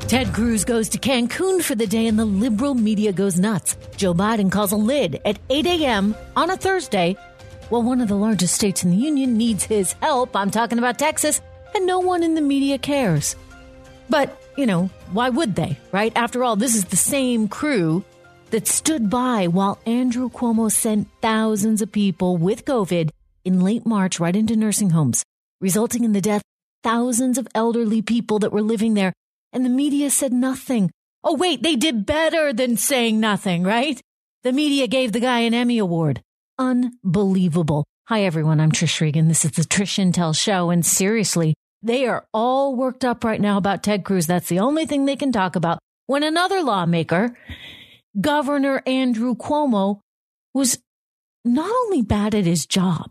Ted Cruz goes to Cancun for the day and the liberal media goes nuts. Joe Biden calls a lid at 8 a.m. on a Thursday. Well, one of the largest states in the union needs his help. I'm talking about Texas, and no one in the media cares. But, why would they, right? After all, this is the same crew that stood by while Andrew Cuomo sent thousands of people with COVID in late March right into nursing homes, resulting in the death of thousands of elderly people that were living there. And the media said nothing. Oh, wait, they did better than saying nothing, right? The media gave the guy an Emmy Award. Unbelievable. Hi, everyone. I'm Trish Regan. This is the Trish Intel Show. And seriously, they are all worked up right now about Ted Cruz. That's the only thing they can talk about. When another lawmaker, Governor Andrew Cuomo, was not only bad at his job,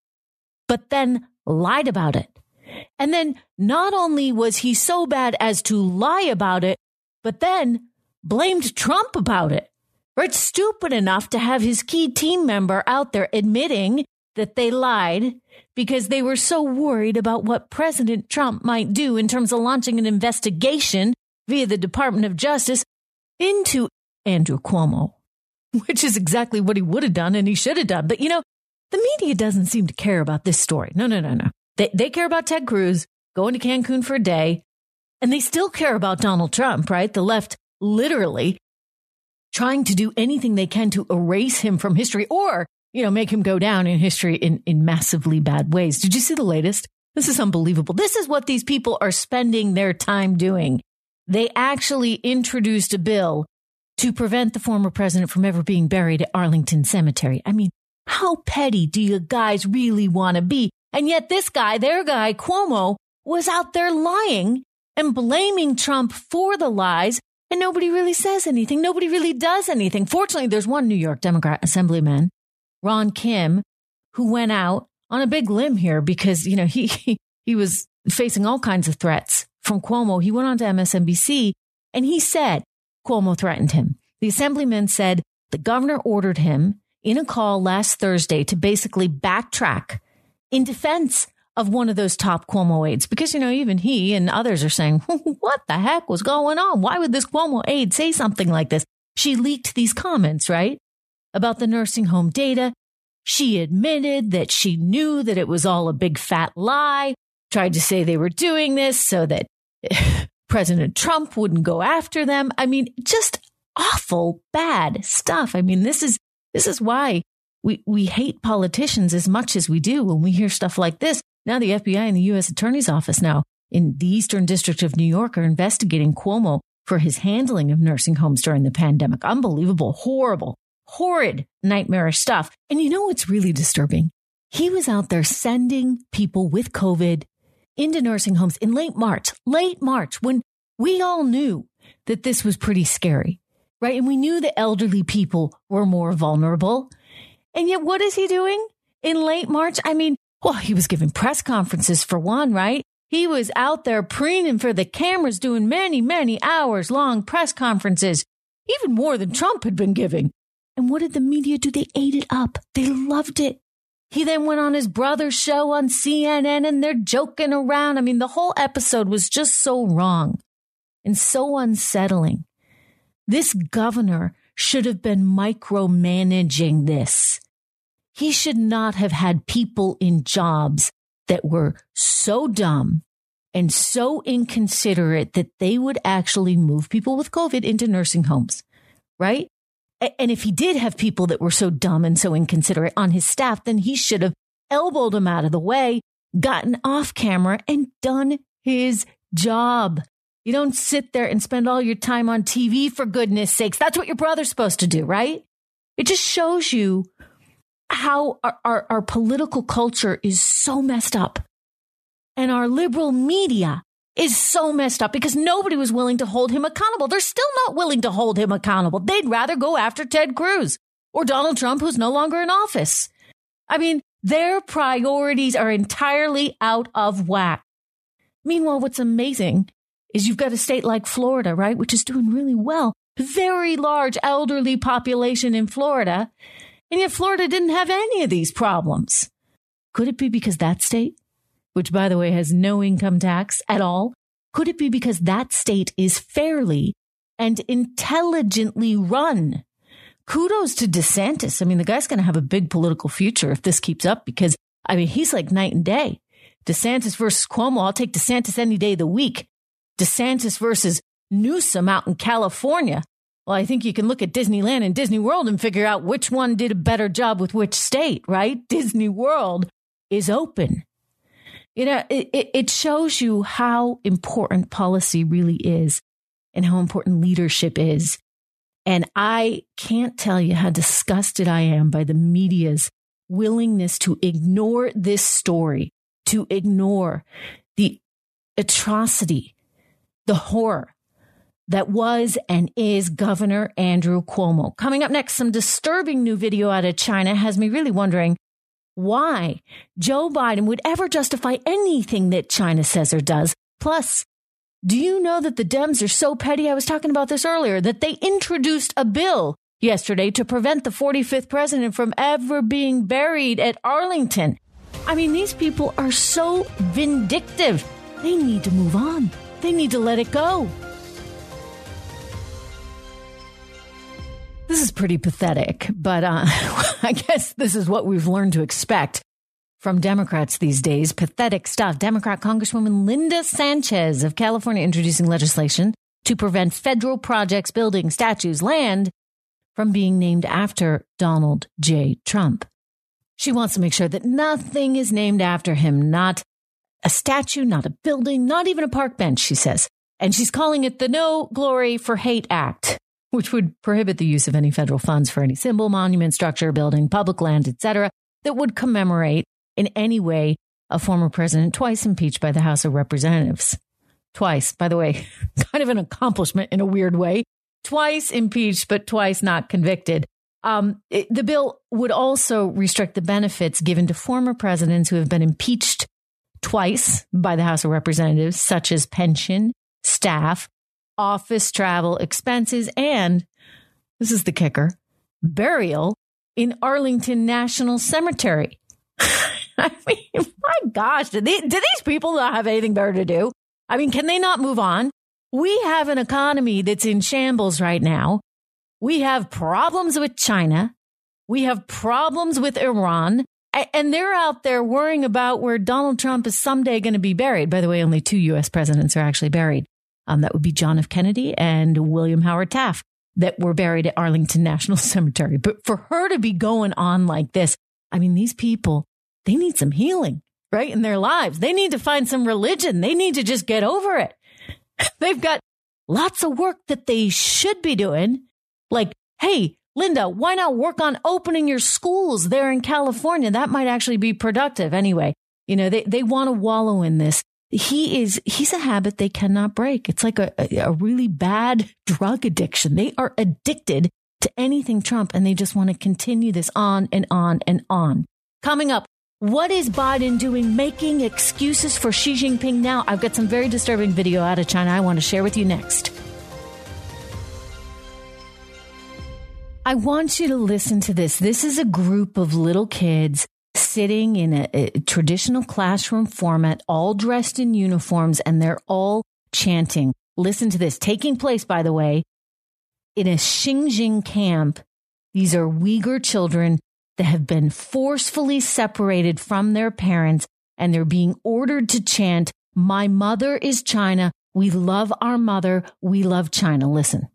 but then lied about it. And then not only was he so bad as to lie about it, but then blamed Trump about it. Right? Stupid enough to have his key team member out there admitting that they lied because they were so worried about what President Trump might do in terms of launching an investigation via the Department of Justice into Andrew Cuomo, which is exactly what he would have done and he should have done. But, the media doesn't seem to care about this story. No. They care about Ted Cruz going to Cancun for a day, and they still care about Donald Trump, right? The left literally trying to do anything they can to erase him from history or, make him go down in history in massively bad ways. Did you see the latest? This is unbelievable. This is what these people are spending their time doing. They actually introduced a bill to prevent the former president from ever being buried at Arlington Cemetery. I mean, how petty do you guys really want to be? And yet this guy, their guy, Cuomo, was out there lying and blaming Trump for the lies. And nobody really says anything. Nobody really does anything. Fortunately, there's one New York Democrat assemblyman, Ron Kim, who went out on a big limb here because, he was facing all kinds of threats from Cuomo. He went on to MSNBC and he said Cuomo threatened him. The assemblyman said the governor ordered him in a call last Thursday to basically backtrack in defense of one of those top Cuomo aides, because, even he and others are saying, what the heck was going on? Why would this Cuomo aide say something like this? She leaked these comments, right, about the nursing home data. She admitted that she knew that it was all a big fat lie, tried to say they were doing this so that President Trump wouldn't go after them. I mean, just awful, bad stuff. I mean, this is why we hate politicians as much as we do when we hear stuff like this. Now the FBI and the U.S. Attorney's Office now in the Eastern District of New York are investigating Cuomo for his handling of nursing homes during the pandemic. Unbelievable, horrible, horrid, nightmarish stuff. And you know what's really disturbing? He was out there sending people with COVID into nursing homes in late March, when we all knew that this was pretty scary, right? And we knew the elderly people were more vulnerable. And yet what is he doing in late March? I mean, well, he was giving press conferences for one, right? He was out there preening for the cameras, doing many, many hours long press conferences, even more than Trump had been giving. And what did the media do? They ate it up. They loved it. He then went on his brother's show on CNN and they're joking around. I mean, the whole episode was just so wrong and so unsettling. This governor should have been micromanaging this. He should not have had people in jobs that were so dumb and so inconsiderate that they would actually move people with COVID into nursing homes, right? And if he did have people that were so dumb and so inconsiderate on his staff, then he should have elbowed them out of the way, gotten off camera and done his job. You don't sit there and spend all your time on TV, for goodness sakes. That's what your brother's supposed to do, right? It just shows you how our political culture is so messed up. And our liberal media is so messed up because nobody was willing to hold him accountable. They're still not willing to hold him accountable. They'd rather go after Ted Cruz or Donald Trump, who's no longer in office. I mean, their priorities are entirely out of whack. Meanwhile, what's amazing is you've got a state like Florida, right, which is doing really well. Very large elderly population in Florida. And yet Florida didn't have any of these problems. Could it be because that state, which, by the way, has no income tax at all, Could it be because that state is fairly and intelligently run? Kudos to DeSantis. I mean, the guy's going to have a big political future if this keeps up because, I mean, he's like night and day. DeSantis versus Cuomo. I'll take DeSantis any day of the week. DeSantis versus Newsom out in California. Well, I think you can look at Disneyland and Disney World and figure out which one did a better job with which state, right? Disney World is open. You know, it shows you how important policy really is and how important leadership is. And I can't tell you how disgusted I am by the media's willingness to ignore this story, to ignore the atrocity, the horror that was and is Governor Andrew Cuomo. Coming up next, some disturbing new video out of China has me really wondering why Joe Biden would ever justify anything that China says or does. Plus, do you know that the Dems are so petty? I was talking about this earlier, that they introduced a bill yesterday to prevent the 45th president from ever being buried at Arlington. I mean, these people are so vindictive. They need to move on. They need to let it go. This is pretty pathetic, but I guess this is what we've learned to expect from Democrats these days. Pathetic stuff. Democrat Congresswoman Linda Sanchez of California introducing legislation to prevent federal projects, buildings, statues, land from being named after Donald J. Trump. She wants to make sure that nothing is named after him, not a statue, not a building, not even a park bench, she says. And she's calling it the No Glory for Hate Act, which would prohibit the use of any federal funds for any symbol, monument, structure, building, public land, etc., that would commemorate in any way a former president twice impeached by the House of Representatives. Twice, by the way, kind of an accomplishment in a weird way. Twice impeached, but twice not convicted. The bill would also restrict the benefits given to former presidents who have been impeached twice by the House of Representatives, such as pension, staff, office travel expenses, and, this is the kicker, burial in Arlington National Cemetery. I mean, my gosh, do these people not have anything better to do? I mean, can they not move on? We have an economy that's in shambles right now. We have problems with China. We have problems with Iran. And they're out there worrying about where Donald Trump is someday going to be buried. By the way, only 2 U.S. presidents are actually buried. That would be John F. Kennedy and William Howard Taft that were buried at Arlington National Cemetery. But for her to be going on like this, I mean, these people, they need some healing, right, in their lives. They need to find some religion. They need to just get over it. They've got lots of work that they should be doing. Like, hey, Linda, why not work on opening your schools there in California? That might actually be productive. Anyway, you know, they want to wallow in this. He's a habit they cannot break. It's like a really bad drug addiction. They are addicted to anything Trump, and they just want to continue this on and on and on. Coming up, what is Biden doing making excuses for Xi Jinping now? I've got some very disturbing video out of China I want to share with you next. I want you to listen to this. This is a group of little kids sitting in a traditional classroom format, all dressed in uniforms, and they're all chanting. Listen to this. Taking place, by the way, in a Xinjiang camp. These are Uyghur children that have been forcefully separated from their parents, and they're being ordered to chant, "My mother is China. We love our mother. We love China." Listen.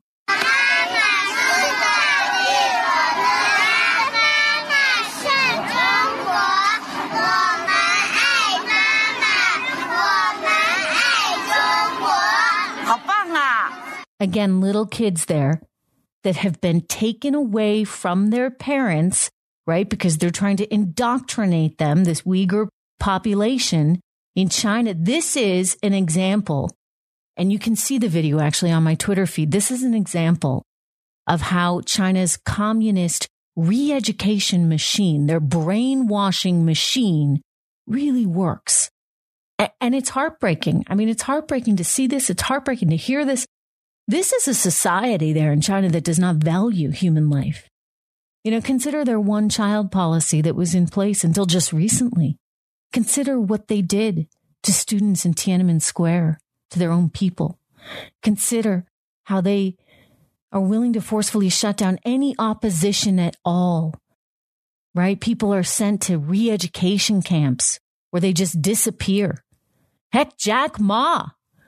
Again, little kids there that have been taken away from their parents, right? Because they're trying to indoctrinate them, this Uyghur population in China. This is an example, and you can see the video actually on my Twitter feed. This is an example of how China's communist re-education machine, their brainwashing machine, really works. And it's heartbreaking. I mean, it's heartbreaking to see this. It's heartbreaking to hear this. This is a society there in China that does not value human life. You know, consider their one-child policy that was in place until just recently. Consider what they did to students in Tiananmen Square to their own people. Consider how they are willing to forcefully shut down any opposition at all, right? People are sent to re-education camps where they just disappear. Heck, Jack Ma,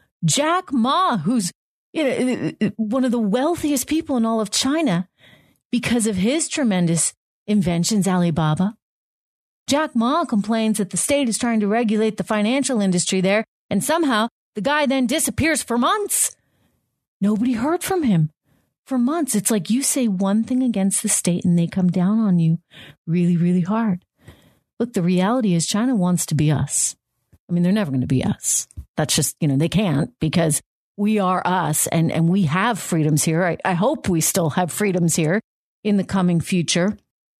who's one of the wealthiest people in all of China because of his tremendous inventions, Alibaba. Jack Ma complains that the state is trying to regulate the financial industry there, and somehow the guy then disappears for months. Nobody heard from him for months. It's like you say one thing against the state and they come down on you really, really hard. Look, the reality is China wants to be us. I mean, they're never going to be us. That's just, they can't, because we are us and we have freedoms here. I hope we still have freedoms here in the coming future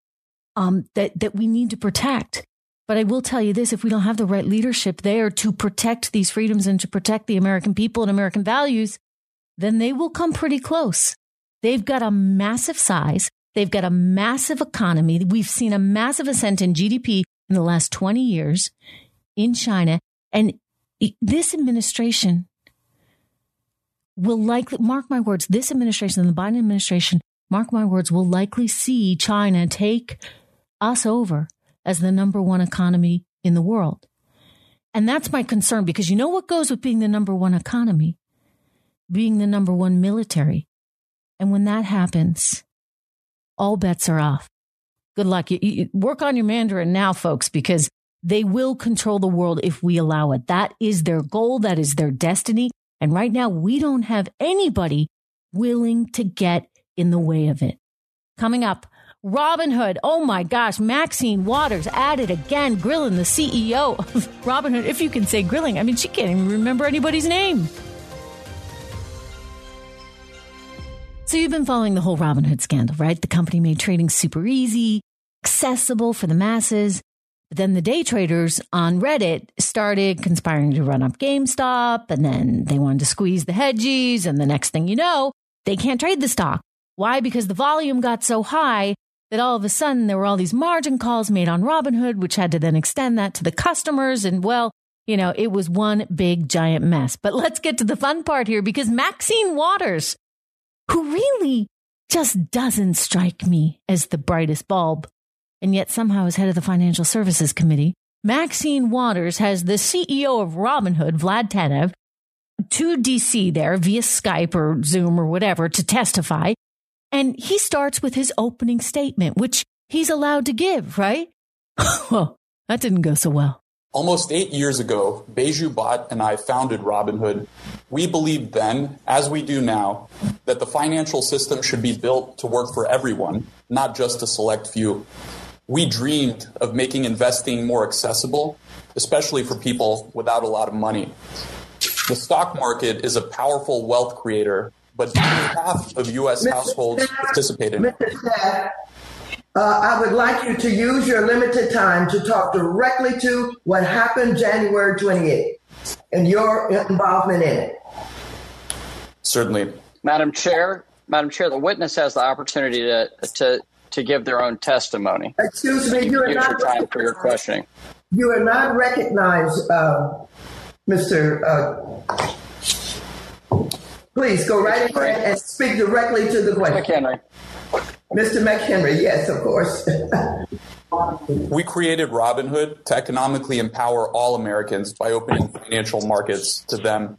that we need to protect. But I will tell you this, if we don't have the right leadership there to protect these freedoms and to protect the American people and American values, then they will come pretty close. They've got a massive size. They've got a massive economy. We've seen a massive ascent in GDP in the last 20 years in China. And this administration will likely, mark my words, this administration, the Biden administration, mark my words, will likely see China take us over as the number one economy in the world. And that's my concern, because you know what goes with being the number one economy? Being the number one military. And when that happens, all bets are off. Good luck. You work on your Mandarin now, folks, because they will control the world if we allow it. That is their goal. That is their destiny. And right now, we don't have anybody willing to get in the way of it. Coming up, Robinhood. Oh my gosh, Maxine Waters at it again, grilling the CEO of Robinhood. If you can say grilling, I mean, she can't even remember anybody's name. So you've been following the whole Robinhood scandal, right? The company made trading super easy, accessible for the masses. But then the day traders on Reddit started conspiring to run up GameStop, and then they wanted to squeeze the hedgies. And the next thing you know, they can't trade the stock. Why? Because the volume got so high that all of a sudden there were all these margin calls made on Robinhood, which had to then extend that to the customers. And well, it was one big giant mess. But let's get to the fun part here, because Maxine Waters, who really just doesn't strike me as the brightest bulb, and yet somehow is head of the Financial Services Committee, Maxine Waters has the CEO of Robinhood, Vlad Tenev, to D.C. there via Skype or Zoom or whatever to testify. And he starts with his opening statement, which he's allowed to give, right? Well, that didn't go so well. Almost 8 years ago, Baiju Bhatt and I founded Robinhood. We believed then, as we do now, that the financial system should be built to work for everyone, not just a select few. We dreamed of making investing more accessible, especially for people without a lot of money. The stock market is a powerful wealth creator, but only half of U.S. households participate in it. I would like you to use your limited time to talk directly to what happened January 28th and your involvement in it. Certainly. Madam Chair, the witness has the opportunity to give their own testimony. Excuse me, you are use not your time for your questioning. You are not recognized, Mr. Please go right ahead and speak directly to the question. McHenry. Mr. McHenry, yes, of course. We created Robinhood to economically empower all Americans by opening financial markets to them.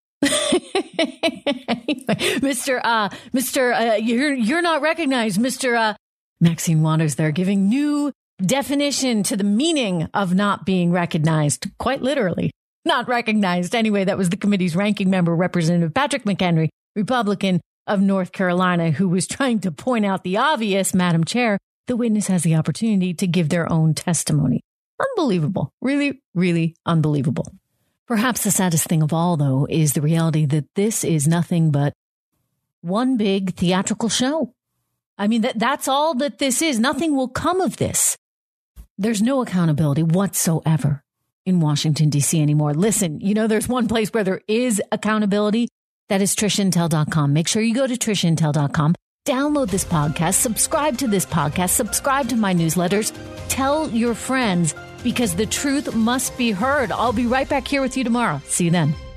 You're not recognized, Mr. Maxine Waters there, giving new definition to the meaning of not being recognized, quite literally. Not recognized. Anyway, that was the committee's ranking member, Representative Patrick McHenry, Republican of North Carolina, who was trying to point out the obvious. Madam Chair, the witness has the opportunity to give their own testimony. Unbelievable. Really, really unbelievable. Perhaps the saddest thing of all, though, is the reality that this is nothing but one big theatrical show. I mean, that's all that this is. Nothing will come of this. There's no accountability whatsoever in Washington, D.C. anymore. Listen, there's one place where there is accountability. That is TrishIntel.com. Make sure you go to TrishIntel.com, download this podcast, subscribe to this podcast, subscribe to my newsletters, tell your friends, because the truth must be heard. I'll be right back here with you tomorrow. See you then.